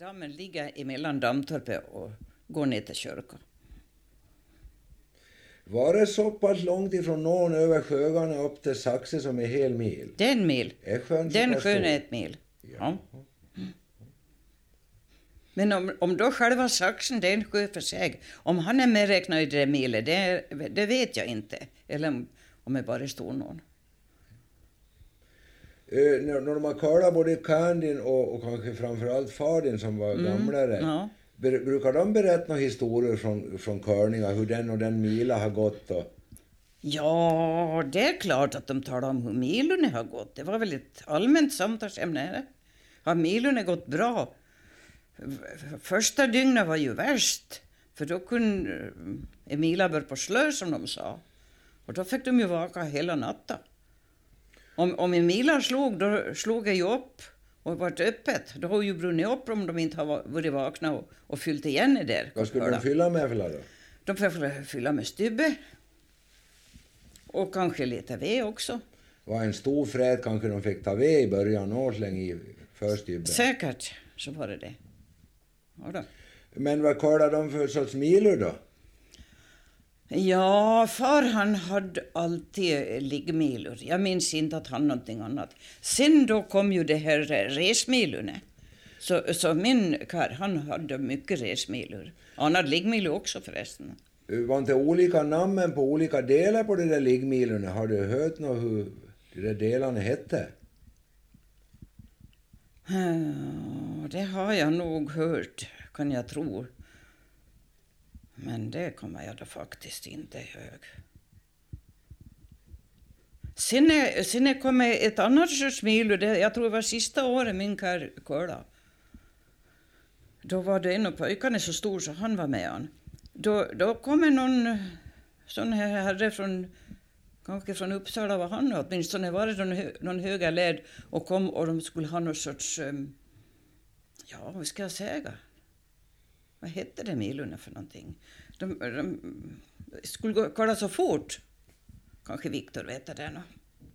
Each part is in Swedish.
Dammen ligger emellan Dammtorpet och går ner till kyrkan. Var det så pass långt ifrån någon över sjöarna upp till Saxe som är hel mil? Det är en mil. Den sjön är ett mil. Ja. Men om då själva Saxen, det är en sjö för sig. Om han är medräknad i det milet, det vet jag inte. Eller om det bara står någon. När de har kallat både Kandin och kanske framförallt Fadin som var gamlare. Ja. Brukar de berätta några historier från körningar, hur den och den mila har gått? Ja, det är klart att de talar om hur milorna har gått. Det var väl ett allmänt samtalsämne. Har milorna gått bra? Första dygnet var ju värst. För då kunde Emilia börja på slö som de sa. Och då fick de ju vaka hela natten. Om Emilia slog, då slog jag ju upp och varit öppet. Då har ju brunnit upp om de inte har varit vakna och fyllt igen i där. Vad skulle de fylla med för då? De får fylla med stubbe. Och kanske lite ved också. Var en stor frät kanske de fick ta ved i början och slänga i förstubben? Säkert så var det. Ja då. Men vad kallade de för sorts milor då? Ja, far han hade alltid liggmilor. Jag minns inte att han någonting annat. Sen då kom ju det här resmilorna. Så min kar, han hade mycket resmilor. Han hade liggmilor också förresten. Var inte olika namnen på olika delar på de där liggmilorna? Har du hört något hur de där delarna hette? Ja, det har jag nog hört, kan jag tro. Men det kommer jag då faktiskt inte ihåg. Sen kom ett annat sorts milo. Jag tror det var sista året min kar köla. Då var det en av pojkarna så stor så han var med han. Då kom någon sån här herre kanske från Uppsala var han åtminstone var det någon höga led och kom och de skulle ha någon sorts, ja vad ska jag säga? Vad hette det milorna för någonting? De skulle kolla så fort. Kanske Viktor vet det nu.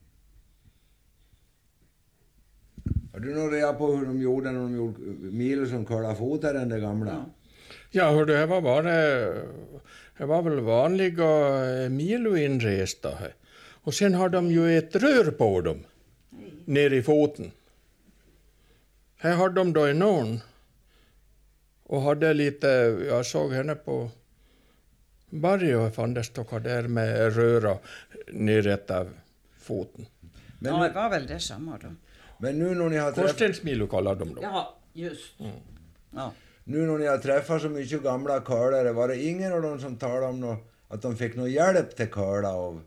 Har du någon reda på hur de gjorde när de gjorde milor som kollade fotare än det gamla? Ja, hör du, det var väl vanliga miloinresta här. Och sen har de ju ett rör på dem. Ner i foten. Här har de då en någon. Och hade lite, jag såg henne på Barry och fann det stocka där med röra ner efter foten. Men ja, det var väl det samma då. Men nu när ni har Korstensmilo kallar de då. Ja, just. Ja. Nu när ni har träffat så mycket gamla curlare, var det ingen av dem som talade om att de fick någon hjälp till curla av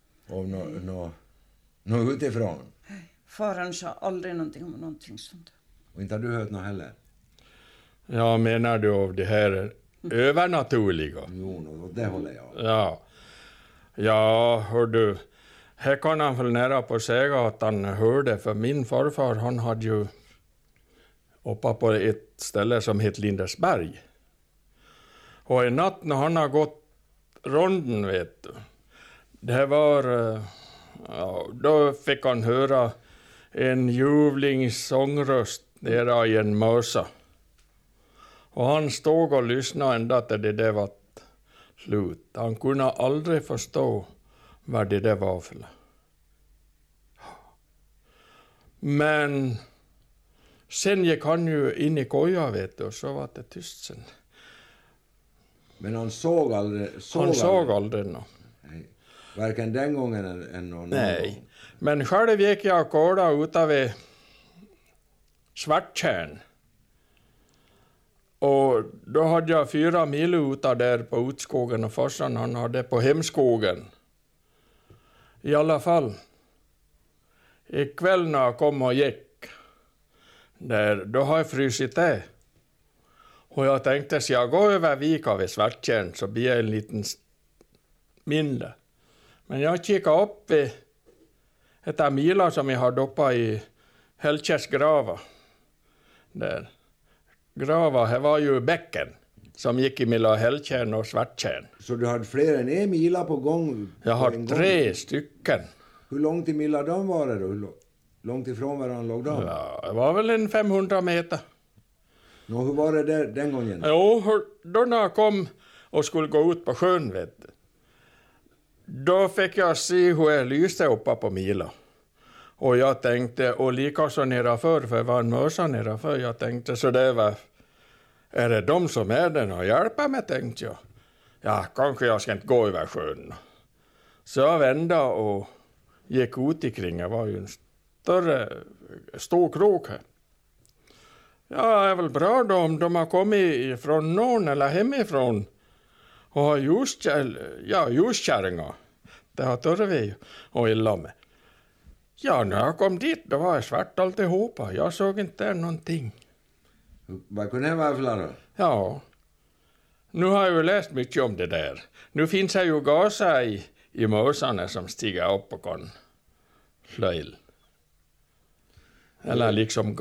något utifrån? Faran sa aldrig någonting om någonting sånt. Och inte har du hört något heller? Ja, menar du av det här övernaturliga? Jo, det håller jag. Ja, hör du. Här kan han väl nära på säga att han hörde, för min farfar han hade ju uppe på ett ställe som heter Lindesberg. Och en natt när han har gått ronden, vet du, det var, ja, då fick han höra en ljuvlings sångröst nere i en mösa. Och han stod och lyssnade ända till det där var slut. Han kunde aldrig förstå vad det där var för. Men sen gick han ju in i koja, vet du, och så var det tyst sen. Men han såg aldrig? Han såg aldrig något. Nej. Varken den gången än någon Nej, gång. men själv gick jag och kollade utav Svarttjärn. Och då hade jag 4 mil utav där på Utskogen och farsan han hade på Hemskogen. I alla fall. Ikväll när jag kom och gick där, då har jag frysit det. Och jag tänkte, så jag går över vika vid Svarttjärn så blir jag en liten mindre. Men jag kikade upp vid ett mila som jag hade uppe i Helkers grava. Där. Grava, här var ju bäcken som gick mellan Helkärn och Svarttjärn. Så du hade fler än en mila på gång? Jag har 3 stycken. Hur långt i mila de var det då? Hur långt ifrån varandra låg de? Ja, det var väl en 500 meter. Hur var det där, den gången? Jo, då när jag kom och skulle gå ut på sjön, vet du, då fick jag se hur jag lyste uppe på Mila. Och jag tänkte, och likaså nedanför, för det var en mösa nedanför, jag tänkte så det var, är det de som är den och hjälper mig, tänkte jag. Ja, kanske jag ska inte gå över sjön. Så jag vände och gick ut ikring, det var ju en stor krok här. Ja, det är väl bra då om de har kommit från någon eller hemifrån och har ljuskärringar. Det har törre och illa med. Ja, när jag kom dit då var det svart alltihopa. Jag såg inte någonting. Vad kunde det vara för då? Ja, nu har jag ju läst mycket om det där. Nu finns det ju gaser i mösarna som stiger upp och kan slöjl. Eller liksom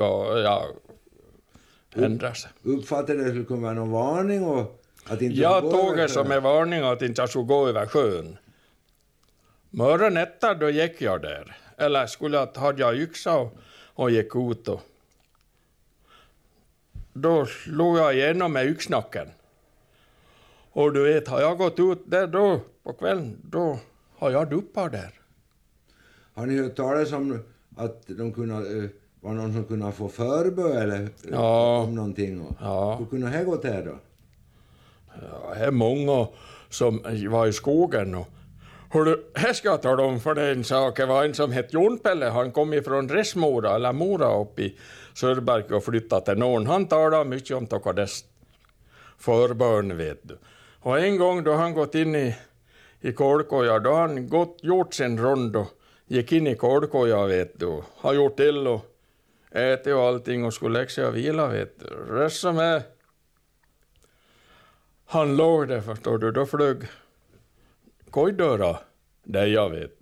ändra sig. Uppfattade det skulle kunna vara någon varning och att inte jag tog det som en varning att inte jag skulle gå över sjön. Morgon efter då gick jag där. Eller hade jag yxa och gick ut och då slog jag igenom med yxnacken. Och du vet, har jag gått ut där då på kvällen, då har jag duppat där. Har ni hört talas om att de kunde, var någon som kunde få förbö eller om någonting? Hur kunde det gått här då? Ja, det är många som var i skogen och här ska jag tala om för en sak. Det var en som hette Jonpelle. Han kom ifrån Resmora eller Mora upp i Sörberg och flyttade till någon. Han talade mycket om dess förbön, vet du. Och en gång då han gått in i kolkoja, då han gjort sin rond och gick in i kolkoja, vet du. Har gjort till och ätit och allting och skulle lägga sig och vila, vet du. Det som är... Han låg där, förstår du. Då flög kojdörra där jag vet.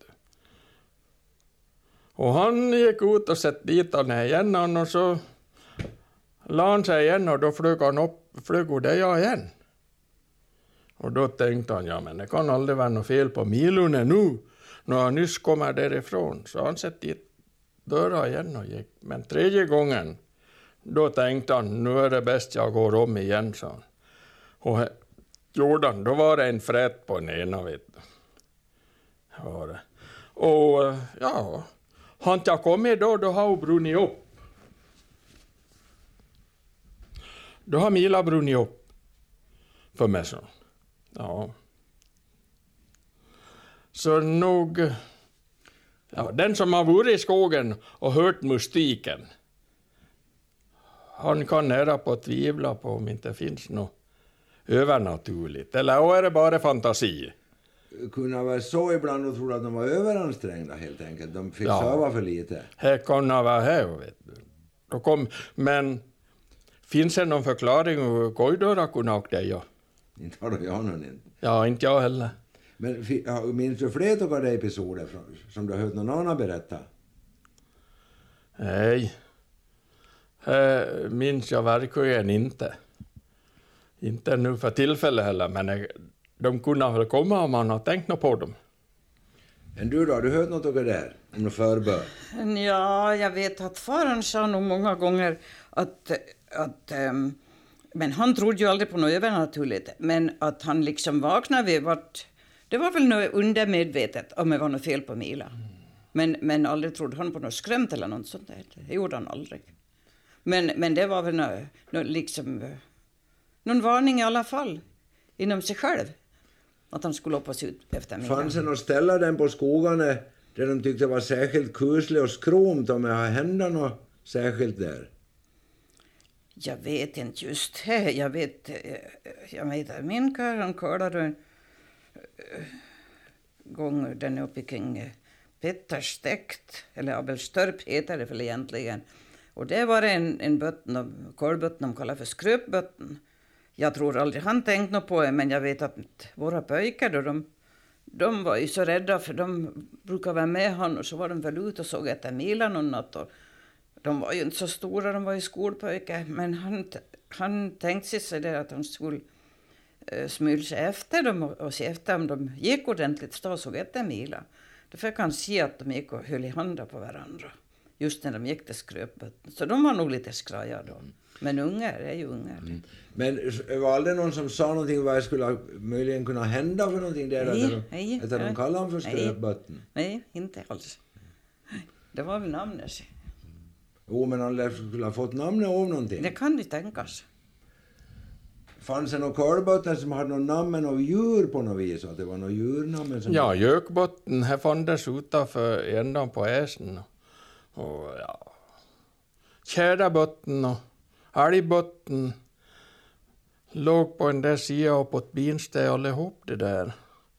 Och han gick ut och sett dit han igen och så la han sig igen och då flög han upp där jag igen. Och då tänkte han, ja men det kan aldrig vara något fel på Milune nu när han nyss kommer därifrån. Så han sett dit dörra igen och gick. Men tredje gången då tänkte han, nu är det bäst jag går om igen, sa han. Och Jordan, då var det en frät på en ena, vet du. Var det. Och ja, han inte kommit då har hon brunnit upp. Då har Mila brunnit upp för mig så. Ja. Så nog, ja, den som har varit i skogen och hört mystiken, han kan nära på tvivla på om inte finns något övernaturligt. Eller är det bara fantasi? Kunde vara så ibland och trodde att de var överansträngda helt enkelt. De fick söva för lite. Här kan det vara här, vet du. Men finns det någon förklaring hur kojdörra kunde åka där? Ja. Inte har jag någon inte. Ja, inte jag heller. Men minns du fler av de episoder som du har hört någon annan berätta? Nej. Minns jag verkligen inte. Inte nu för tillfället heller, men de kunde väl komma om man har tänkt något på dem. Men du då, har du hört något av det där? Om något förbör? Ja, jag vet att faren sa nog många gånger att men han trodde ju aldrig på något övernaturligt. Men att han liksom vaknade vid det var väl något undermedvetet om det var något fel på Mila. Men aldrig trodde han på något skrämt eller något sånt där. Det gjorde han aldrig. Men det var väl någon varning i alla fall inom sig själv. Att han skulle hoppas ut efter Mila. Fanns det något ställe den på skogarna där de tyckte var särskilt kusligt och skromt om det har hänt något särskilt där? Jag vet inte just det. Jag vet att min karl, han körde en gång den uppe kring Petterstäkt, eller Abelstorp heter det väl egentligen. Och det var en botten, kolbotten de kallar för skröpbotten. Jag tror aldrig han tänkt något på det, men jag vet att våra pojkar då, de var ju så rädda för de brukar vara med han och så var de väl ute och såg efter Mila någon natt. Och de var ju inte så stora, de var ju skolpojkar, men han tänkte sig det att han skulle smyla sig efter dem och se efter om de gick ordentligt, stå och såg efter Mila. Därför kan se att de gick och höll i handen på varandra just när de gick till skröpbötten. Så de var nog lite skraja då. Men ungar är ju ungar. Men var aldrig någon som sa någonting vad skulle möjligen kunna hända för någonting där? Nej. Att de kallade honom för skröpbötten? Nej, inte alls. Det var väl namnet. Jo, men han skulle ha fått namnet av någonting. Det kan ju tänkas. Fanns det någon kolbotten som hade någon namn av djur på något vis? Att det var någon djurnamn som... Ja, gökbotten här fanns utanför ändan på äsen. Och ja... Tjäderbotten och älgbotten låg på en där sidan uppåt binsteg allihop det där.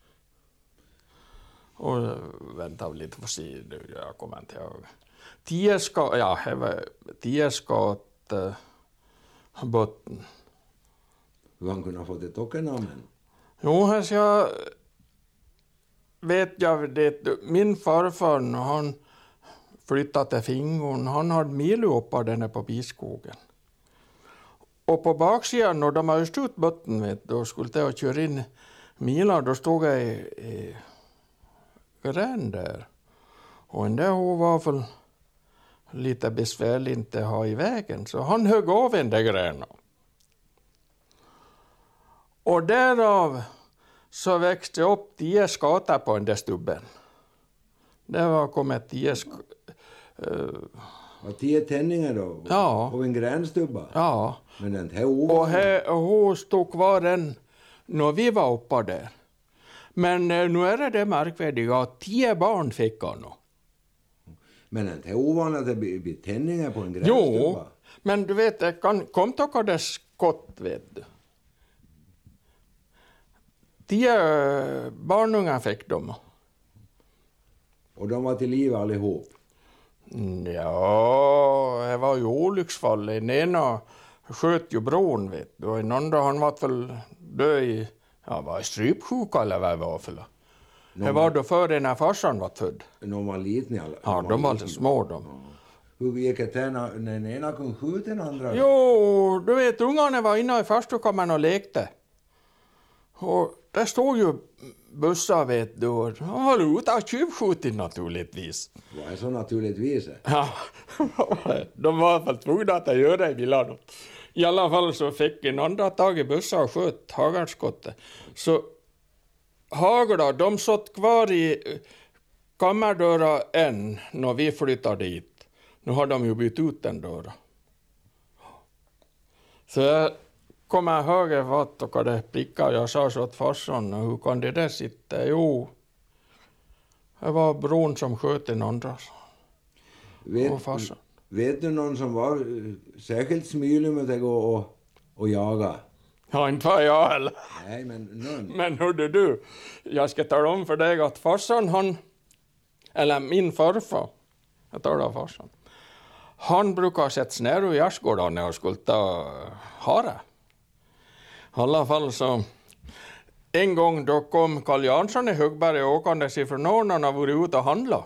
Och vänta lite för sig, jag kommer inte ihåg. Tieskat botten. Hur han kunde ha fått ett tockennamn? Jo, alltså jag vet det. Min farfar, när han flyttade till Fingon, han hade miluppar den här på Biskogen. Och på baksidan, när de hade stått botten, då skulle jag köra in milar, då stod jag i gränd där. Och den där hon var väl lite besvärlig inte ha i vägen, så han högg av en där gräna. Och därav så växte upp 10 skatar på den där stubben. Det var kommit 10 10 tändningar då? Ja. Och en gränstubba? Ja. Men den här och hon stod kvar den när vi var uppe där. Men nu är det märkvärdiga att 10 barn fick han. Men det är inte ovanligt att det blir tändningar på en gränstubba? Jo, men du vet, det kom till det skott, vet du. 10 barnungar fick de. Och de var till liv allihop? Ja, det var ju olycksfall. Den ena sköt ju bron, vet du. Och den andra, han var väl död i, var strypsjuka eller vad det var för. Det var då före när farsan var född. De var liten i alla fall? Ja, de var lite små de. Ja. Hur gick det till när den ena kunde skjuta den andra? Jo, du vet, ungarna var inne i förstukammaren och lekte. Och där stod ju bussar, vet du. Han var ute av tjuvskjutit naturligtvis. Vad är så naturligtvis? Ja, de var i alla fall tvungna att göra det i villan. I alla fall så fick en andra tag i bussar och sköt hagelskottet. Så haglar, de satt kvar i kammardörra än när vi flyttade dit. Nu har de ju bytt ut den dörren. Så jag kommer ihåg vad och det prickade. Jag sa så att farsan, hur kan det där sitta? Jo, det var bron som sköt en andra. Vet du någon som var särskilt smylig med att gå och jaga? Ja, inte var jag heller. Nej, men någon. Men hörde du, jag ska tala om för dig att farsan, min farfar, jag talar om farsan, han brukar sätta snäror i gärdsgården när jag skulle ta hare. I alla fall så, en gång då kom Karl Jansson i Högberg åkandes ifrån norr, han var ute och handla.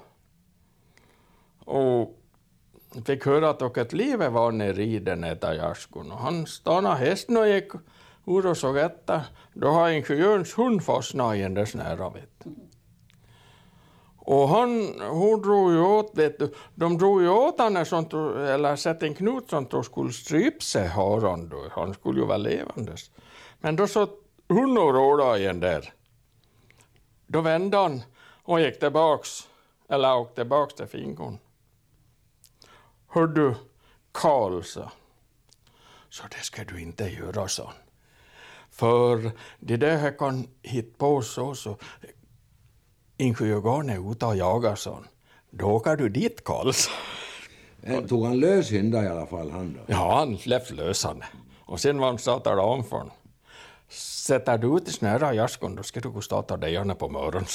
Och fick höra att ett liv var nere i den här gärdsgården. Och han stannade hästen och gick ur och såg efter. Då har ingenjörens hund fastnat i en där snära, vet du. Och hon drog ju åt, vet du. De drog ju åt han sånt, eller sett en knut sånt och skulle strypa sig haran då. Han skulle ju vara levandes. Men då så hon och råda igen där. Då vände han och gick tillbaks, eller åkte tillbaks till Fingon. Hör du, Karl, så det ska du inte göra, så. För det där här kan hitta på så ingenjörgarn är ute och jagar, så. Då åker du dit, Karl. Tog han lös hynda i alla fall, han då? Ja, han släppte lös han. Och sen var han startade om för honom. Sätter du ut i snöra gärdsgården, då ska du gå starta dig gärna på morgonen.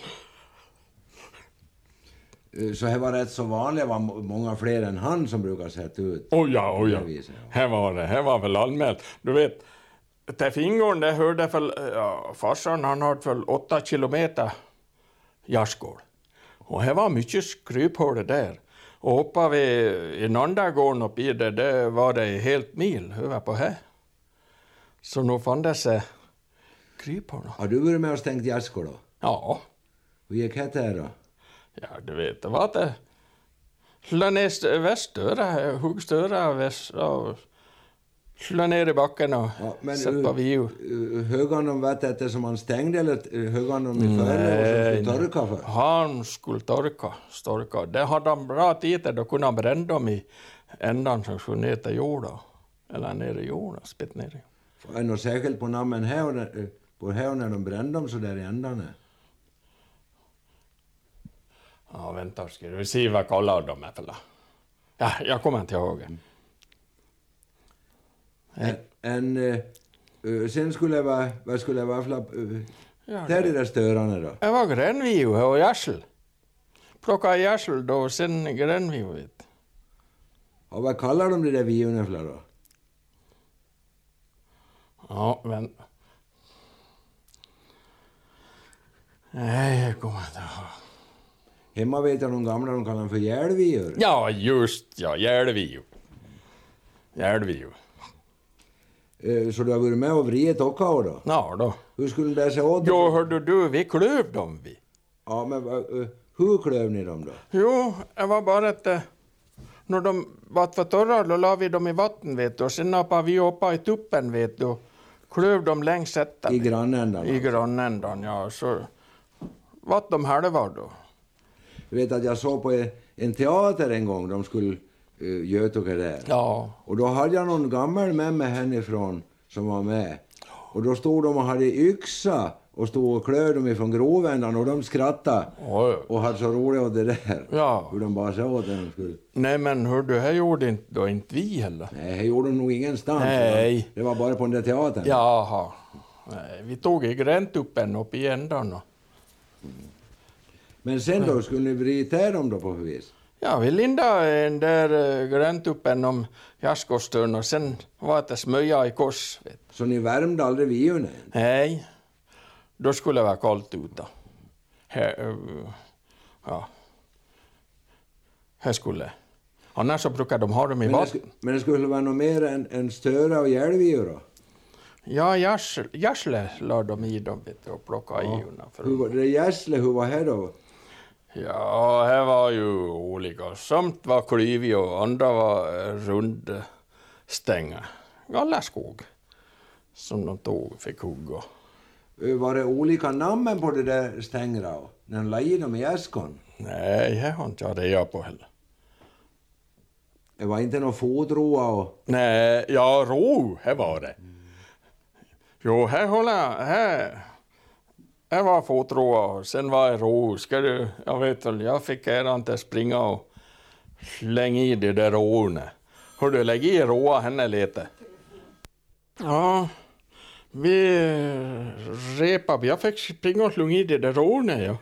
Så det var rätt så vanligt, var många fler än han som brukar sätta ut. Oh ja. Här var väl allmänt. Du vet, till Fingon, det hörde för farsan, han hade för 8 kilometer gärdsgård. Och det var mycket skryphål där. Och uppe vid en andra gården uppe i det var det helt mil över på här. Så nu fann det sig kryphål. Har du varit med och stängt gärdsgård då? Ja. Hur gick det här då? Ja, du vet, det var det Slå ner västöra, huggstöra väst och slå ner i backen och sätta på vio. Högg han dem vattnet som han stängde eller högg han dem i före och skulle torka för? Han skulle torka. Det hade han bra tid, då kunde han bränna dem i ändan som skulle ner till jorden. Eller ner i jorden, spett ner i. Är det något särskilt på namnen här på här när de brände dem så där i ändarna? Ja, vänta, ska du se vad kallar de är för? Ja, jag kommer inte ihåg. Sen skulle vad skulle det vara för där är det störande då? Det var grännvio och järsel. Plocka järsel då och sen grännvio, vet. Och vad kallar de det där viorna för då? Ja, men... Nej, jag kommer inte ihåg. Hemma vet jag de gamla de kallar dem för järvior. Ja, just ja, järvio. Så du har varit med och vridet också då? Ja då. Hur skulle det se åt? Jo, hörde du, vi klöv dem vi. Ja, men hur klöv ni dem då? Jo, det var bara att när de var för torra då la vi dem i vatten, vet du. Och sen nappade vi uppa i tuppen, vet du. Klöv dem längs sätten. I grannändan? I grannändan, ja. Så vart de halva då. Jag vet att jag såg på en teater en gång, de skulle göra det där. Ja. Och då hade jag någon gammal med mig hennifrån som var med. Och då stod de och hade yxa och stod och klöv dem ifrån grovändan och de skrattade. Oj. Och hade så roligt åt det där. Ja. Hur de bara sa åt den skulle. Nej, men hör du, här gjorde inte vi heller. Nej, det gjorde de nog ingenstans. Nej. Det var bara på den där teatern. Jaha. Nej, vi tog i gräntuppen upp i ändan och... Men sen då, skulle ni vrida dem då på vis? Ja, vi lindade den där gräntuppen om jaskostön och sen var det smöja i kors. Vet. Så ni värmde aldrig viorna? Nej, då skulle det vara kallt ute. Här skulle. Annars så brukar de ha dem i vatten. Men det skulle vara något mer än störa och järvior då? Ja, järsle la de i dem, vet du, och plockade i undan. Det järsle, hur var det då? Ja, här var ju olika. Samt var klyvig och andra var rundstänga. Gallerskog som de fick hugga. Var det olika namn på det där stängra när de la i dem i äskon? Nej, det har inte jag reda på heller. Det var inte någon fotroa och... Nej, ja, ro, här var det. Jo, här var fotroa och sen var det ro. Jag vet väl, jag fick äran till att springa och slänga i det där råorna. Hör du, lägg i råa henne lite. Ja, vi repade. Jag fick springa och slunga i det där råorna, ja.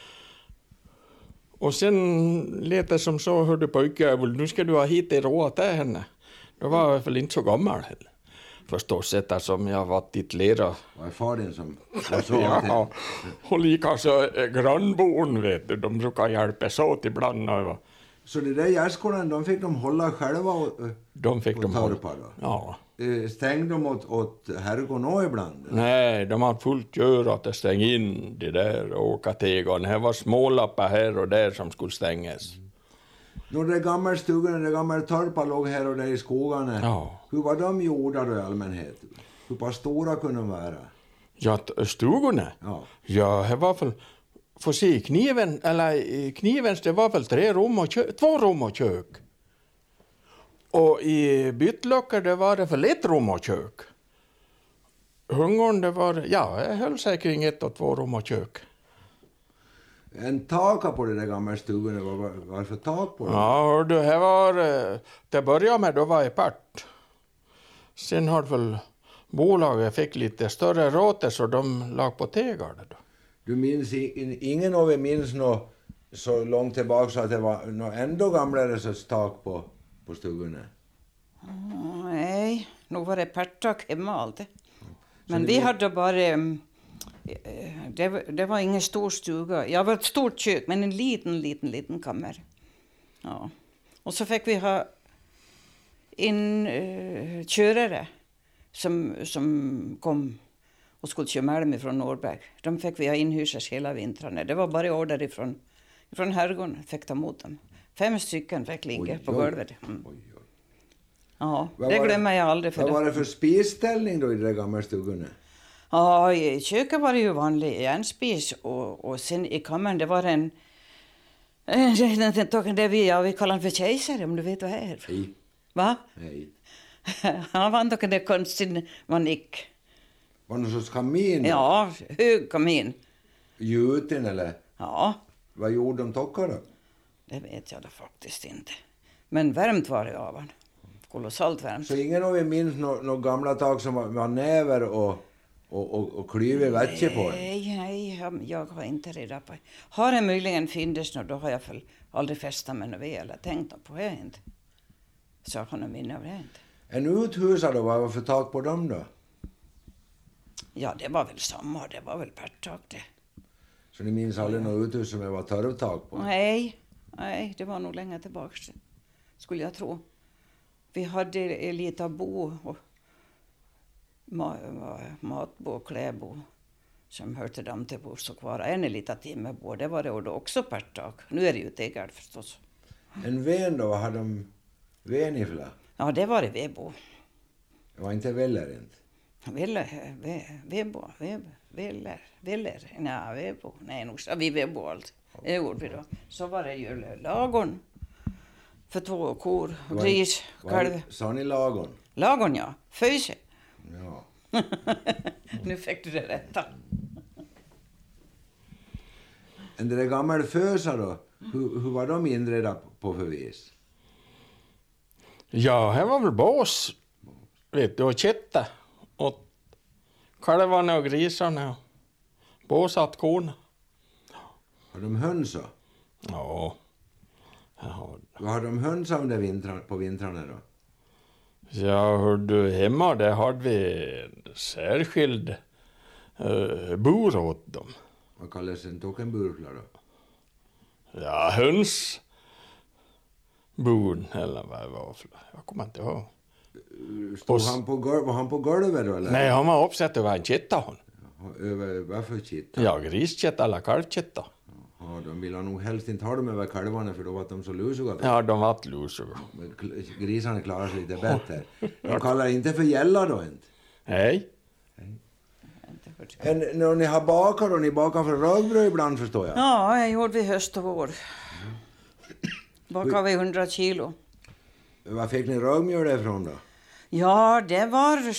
Och sen lät som så, hörde pojkjävel, nu ska du ha hit det råa till henne. Då var jag väl inte så gammal heller. Förstås, som jag var titlerad. Var fadern som var så? Ja, och likaså grannborn, vet du, de brukar hjälpas åt ibland. Så det där gärskorna, de fick de hålla själva och de fick de torpa då? Ja. Stängde de åt herrgården ibland? Nej, de hade fullt gör att stänga in det där och åka tegan. Det var smålappar här och där som skulle stängas. När det gamla stugorna, det gamla torpa låg här och där i skogarna. Ja. Hur var de gjorda då i allmänhet? Hur pass stora kunde de vara? Ja, stugorna? Ja, det var väl... Får se, knivens det var väl 2 rum och kök. Och i bytlockar det var det väl 1 rum och kök. Hungern det var, ja, jag höll sig kring 1 och 2 rum och kök. En taka på det där gamla stugorna, vad för tak på det? Ja, hördu, det var, det började med då var det part. Sen har väl bolaget fick lite större råte så de lag på tegar då. Du minns, ingen av er minns något så långt tillbaka så att det var något ändå gamlare sorts tak på stugorna? Nej, nog var det partak hemma alltid. Men vi hade bara... Det var ingen stor stuga. Jag var ett stort kök, men en liten kammare. Ja. Och så fick vi ha en körare som kom och skulle köra malm från Norrberg. De fick vi ha inhysas hela vintrarna. Det var bara order ifrån herrgården fick ta emot dem. 5 stycken fick ligga på golvet. Oj. Ja, det glömmer jag aldrig. Vad var det för spisställning då i de gamla stugorna? Ja, i köket var det ju vanlig järnspis och sen i kammaren det var det vi kallar den för kejsare, om du vet vad det är. Nej. Va? Nej. Han var inte det konstigt manick. Var det någon sorts kamin? Ja, hög kamin. Gjuten eller? Ja. Vad gjorde de tockar då? Det vet jag då faktiskt inte. Men värmt var det av han. Kolossalt värmt. Så ingen av er minns några gamla tag som var näver och klyver vätske på? Nej, jag har inte reda på. Har det möjligen funnits då har jag väl aldrig festat med något eller tänkt på det inte. Så jag har någon minne av det inte. En uthusare då, vad var för tak på dem då? Ja, det var väl samma, det var väl pärttak det. Så ni minns aldrig något uthus som det var törvtak på? Nej, det var nog länge tillbaka, skulle jag tro. Vi hade lite bo och matbo och kläbo som hörde dem till bors och kvar. En liten timme bo, det var det och då också pärttak. Nu är det ju tegard förstås. En ven då, vad hade de ven i för? Ja, det var det vebo. Det var inte väller inte? Vebo. Nej, nog sa vi vebo allt. Det gjorde vi då. Så var det ju lagon för 2 kor, gris, kalv. Sa ni lagon? Lagon, ja. Föse. Ja. Nu fick du det rätta. En där gamla fösa då, hur var de inredda på för vis? Ja, här var väl bås, vet du, och kätta och kalvarna och grisarna och båsat korna. Har de hönsa? Ja. Vad har de hönsa under på vintrarna då? Ja, hör du, hemma där hade vi en särskild bur åt dem. Vad kallas en tockenburkla då? Ja, hönsbun eller vad det var för. Jag kommer inte ihåg. Var han på golvet då eller? Nej, han var uppsatt över en kätta hon. Över varför kätta? Ja, griskätta eller kalvkätta. Ja, de ville nog helst inte ha dem över kalvarna för då var de så lusiga. Ja, de var lusiga. Men grisarna klarar sig lite bättre. De kallar inte för gälla då inte? Nej. När ni har bakat och ni bakar för ragbröd ibland förstår jag? Ja, jag gjorde vi höst och vår. Bakade vi 100 kilo. Var fick ni ragmjöl ifrån då? Ja, det var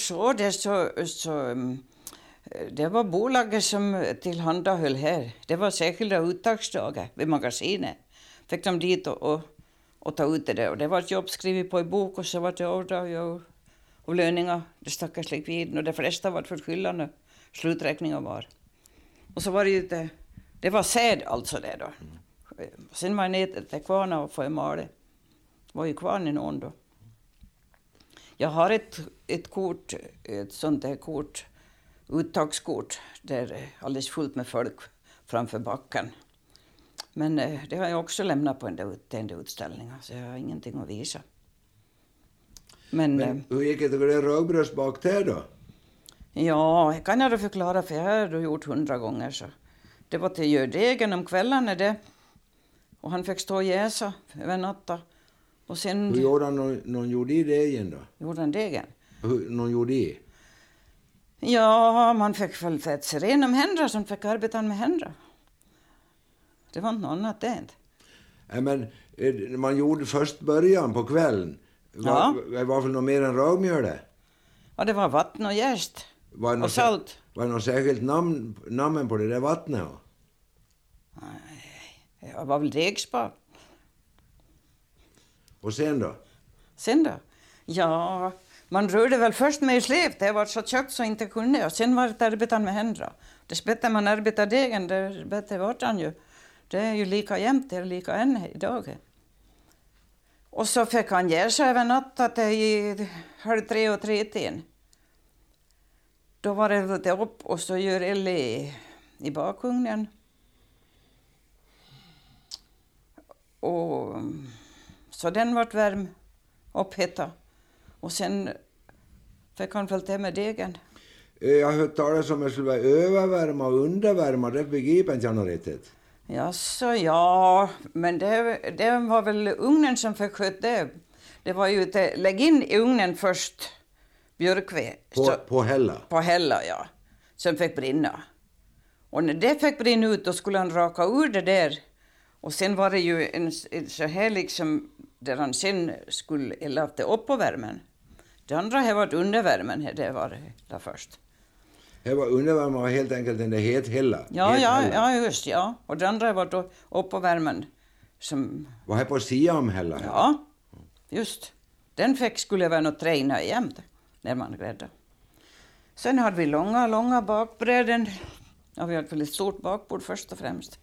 det var bolaget som tillhandahöll här. Det var särskilda uttagsdagar vid magasinet. Fick de dit och ta ut det där. Och det var ett jobb skrivet på i bok och så var det avdrag och löningar. Det stackars likviden och de flesta var förskyllande. Sluträkningar var. Och så var det ju det var säd alltså det då. Sen var det till kvarna och få i male. Var ju kvarn i någon då. Jag har ett kort, ett sånt där kort, uttagskort, där alldeles fullt med folk framför backen. Men det har jag också lämnat på en utställning, så jag har ingenting att visa. Men hur gick det med ragbrödsbak där då? Ja, kan jag då förklara, för jag har då gjort 100 gånger så. Det var till gördegen om kvällarna det. Och han fick stå och jäsa över natten. Och sen... Hur gjorde han någon gjorde i degen då? Gjorde han degen? Någon gjorde i? Ja, man fick väl fett sig ren om händer som fick arbeta med händer. Det var inte något annat det inte. Ja, men man gjorde först början på kvällen. Det var väl något mer än ragmjöl det? Ja, det var vatten och jäst. Och salt. Var det något särskilt namn på det där vattnet? Nej, det var väl degspa. Och sen då? Ja, man rörde väl först med i slev. Det var så tjockt så inte kunde. Och sen var det arbetan med händer. Dess bättre man arbetar degen, dess bättre vart han ju. Det är ju lika jämnt, det är lika än idag. Och så fick han jäsa över natten till 2:30 och 3:00. Då var det lite upp och så gör eld i bakugnen. Och så den vart varm, upphettad. Och sen fick han följt det med degen. Jag har hört talas om att det skulle vara övervärma och undervärma, det begriper inte jag nog riktigt. Jaså, ja, men det var väl ugnen som fick sköta det. Det var ju att lägga in i ugnen först björkved. På hälla? På hälla, ja. Som fick brinna. Och när det fick brinna ut, då skulle han raka ur det där. Och sen var det ju en så här liksom, där han sen skulle elda det upp på värmen. Det andra här var under värmen, det var det där först. Det var undervärmen var helt enkelt den där hethälla? Ja, just ja. Och det andra var då upp på värmen. Var här på sidan om hälla? Ja, just. Den skulle vara något träna jämt när man gräddade. Sen hade vi långa bakbräden. Ja, vi hade väl ett stort bakbord först och främst.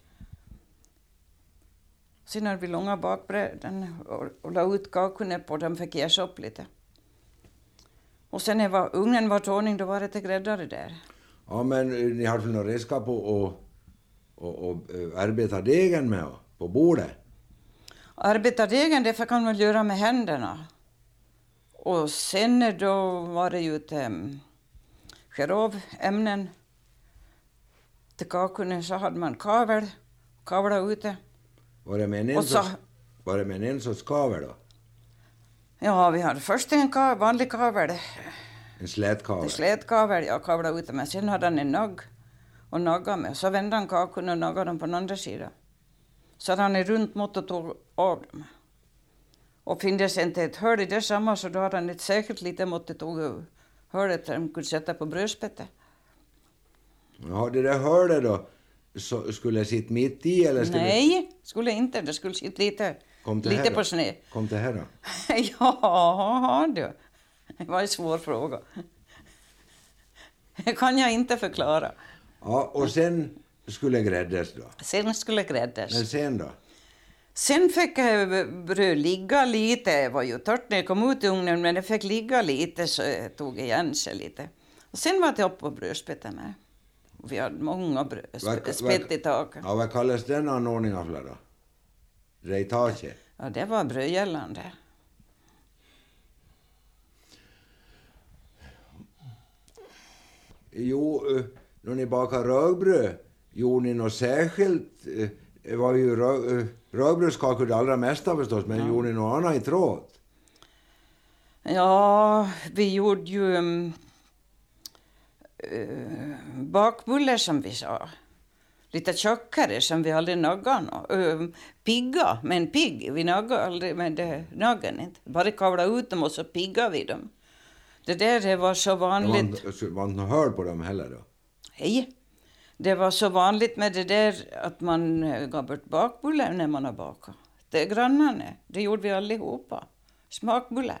Sen hade vi långa bakbräden och la ut kakorna på. De fick jäsa upp lite. Och sen när ugnen var tåning, då var det till gräddare där. Ja, men ni hade väl några redskap och arbeta degen med på bordet? Arbeta degen, det fick man väl göra med händerna. Och sen då var det ju till skär av ämnen. Till kakorna så hade man kavla ute. Var det med en sorts kavel då? Ja, vi hade först en vanlig kavel. En slätkavel? En slätkavel, ja, kavla ute. Men sen hade han en nagg och naggade med. Så vände han kakorna och naggade dem på den andra sidan. Så hade han en runt mått och tog av dem. Och finns inte ett hål i det samma, så då hade han ett särskilt litet mått och tog hålet där de kunde sätta på brödspettet. Ja, det där hålet då, så skulle jag sitta mitt i eller skulle... Nej, skulle inte. Det skulle sitta lite på sned. Kom det här då? Ja, du. Det var en svår fråga. Det kan jag inte förklara. Ja, och sen skulle gräddas då? Sen skulle gräddas. Men sen då? Sen fick bröd ligga lite. Det var ju torrt när jag kom ut i ugnen, men det fick ligga lite så jag tog igen sig lite. Och sen var det upp på brödspettet med. Vi hade många spett i taket. Ja, vad kallas den anordningen för då? Rejtage? Ja, det var brödgällande. Jo, när ni bakade rögbröd, gjorde ni något särskilt? Det var ju rögbrödskakor det allra mesta förstås, men gjorde ni något annat i tråd? Ja, vi gjorde ju bakbullar som vi sa. Lite tjockare som vi aldrig naggade. Pigga, men pigg. Vi naggade aldrig med det naggen inte. Bara kavla ut dem och så pigga vi dem. Det där var så vanligt. Det var inte hör på dem heller då? Nej. Det var så vanligt med det där att man gav bort bakbullar när man har bakat. Det är grannarna. Det gjorde vi allihopa. Smakbullar.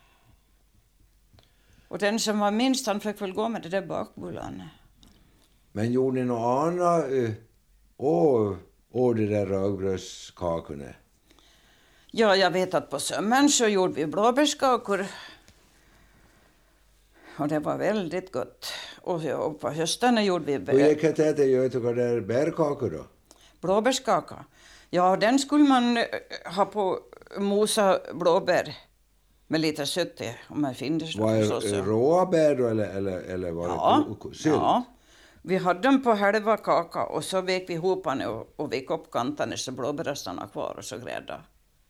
Och den som var minst, han fick väl gå med det där bakbullarna. Men gjorde ni något annat det där rögbrödskakorna? Ja, jag vet att på sommaren så gjorde vi blåbärskakor. Och det var väldigt gott. Och på hösten gjorde vi... Hur gick det till att göra där bärkakor då? Blåbärskaka. Ja, den skulle man ha på mosa blåbär. Med lite sött i, om man finner så. Var det råa bär då eller var det sylt? Ja, vi hade dem på halva kaka och så vek vi ihop den och vek upp kanterna så blåbären stannade kvar och så grädda.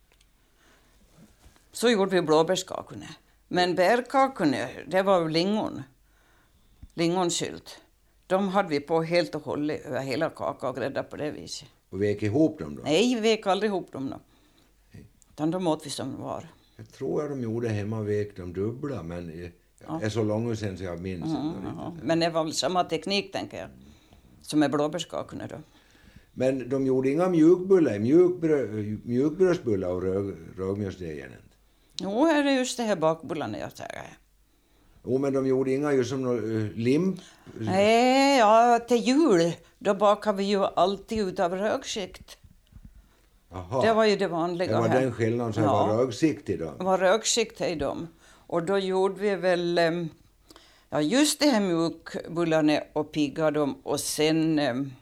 Så gjorde vi blåbärskakorna. Men bärkakorna, det var lingonsylt. De hade vi på helt och hållet över hela kakan och grädda på det viset. Och vek ihop dem då? Nej, vi vek aldrig ihop dem då. Utan de åt vi som var. Jag tror att de gjorde hemma vek de dubbla, men det är så långt sedan så jag minns inte. Men det var väl samma teknik, tänker jag, som är blåbärskakorna då. Men de gjorde inga mjukbrödsbullar av rögmjölsdegen? Jo, är det just det här bakbullarna jag säger. Jo, men de gjorde inga just som limp? Nej, ja, till jul, då bakade vi ju alltid ut av rögskikt. Aha. Det var ju det vanliga. Det var den skillnaden som var rögsikt i dem? Det var rögsikt i dem. Och då gjorde vi väl just det här mjukbullarna och piggade dem. Och sen,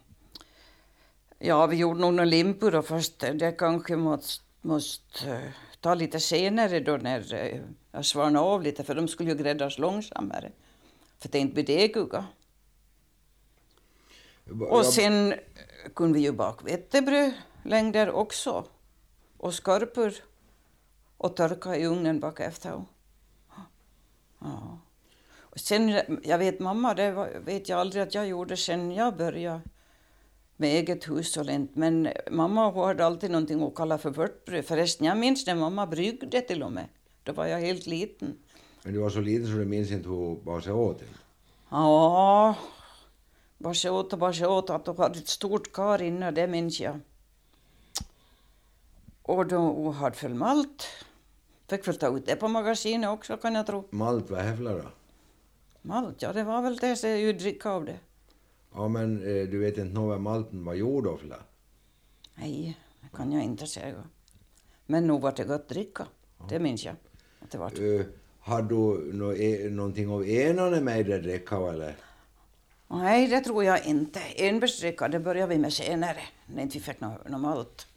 vi gjorde nog några limpor då först. Det kanske måste ta lite senare då när jag svarnade av lite. För de skulle ju gräddas långsammare. För det inte blir degugga. Och sen kunde vi ju baka vetebröd längder också. Och skorpor. Och torka i ugnen bak efter. Ja. Och sen, jag vet mamma, vet jag aldrig att jag gjorde sen jag började med eget hushåll. Men mamma hade alltid någonting att kalla för vörtbröd. Förresten, jag minns när mamma bryggde till och med. Då var jag helt liten. Men du var så liten så du minns inte hur bara sig åt det? Ja, bara sig åt att de hade ett stort kar inne, det minns jag. Och då hade full malt. Fick väl ta ut det på magasinet också, kan jag tro. Malt, vad hävlar då? Malt, ja, det var väl det, så jag dricka av det. Ja, men du vet inte vad malten var gjord av? Nej, det kan jag inte säga. Men nog var det gott dricka, det minns jag. Att det var. Har du någonting av enarna med det dricka eller? Nej, det tror jag inte. Enbärsdricka, det började vi med senare, när inte vi fick något malt.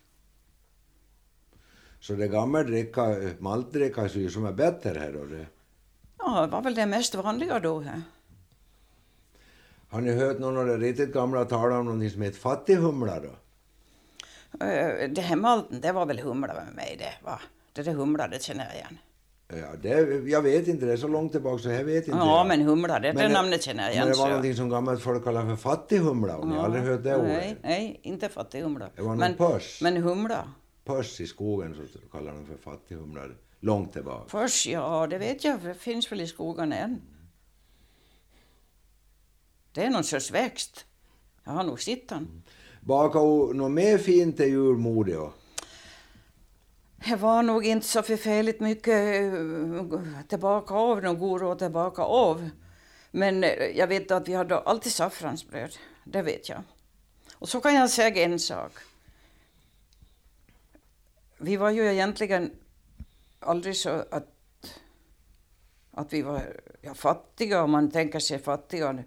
Så det gamla dricka, maltdricka så ju som är bättre här då? Det. Ja, det var väl det mest vanliga då här. Har ni hört någon av de riktigt gamla tala om någonting som heter fattighumla då? Det här malten, det var väl humla med mig det, va? Det där humla, det känner jag igen. Ja, jag vet inte, det är så långt tillbaka så jag vet inte. Ja, men humla, det namnet känner jag igen. Men det var så. någonting som gammalt folk kallar för fattighumla, och ni har aldrig hört det ordet? Nej, inte fattighumla. Det var någon pörs. Men humla. Pörs i skogen så kallar de för fattighumla, långt tillbaka. Pörs, ja, det vet jag, det finns väl i skogen än. Det är någon sorts växt. Jag har nog sett den. Baka något mer fint till julmode då? Det var nog inte så förfärligt mycket tillbaka av, någon god råd tillbaka av. Men jag vet att vi hade alltid saffransbröd, det vet jag. Och så kan jag säga en sak. Vi var ju egentligen aldrig så att vi var fattiga, om man tänker sig fattiga.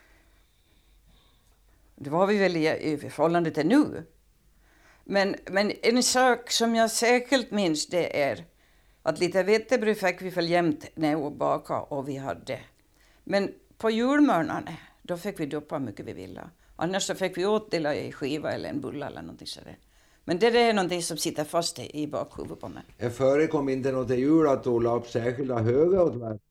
Det var vi väl i förhållande till nu. Men en sak som jag särskilt minns det är att lite vetebröd fick vi väl jämt när vi baka och vi hade. Men på julmörnarna då fick vi doppa mycket vi ville. Annars så fick vi åtdela i skiva eller en bulla eller någonting sådär. Men det är någonting som sitter fast i bakhuvudet på mig. Jag förekom inte något till jul att du la upp särskilda höga åt världen?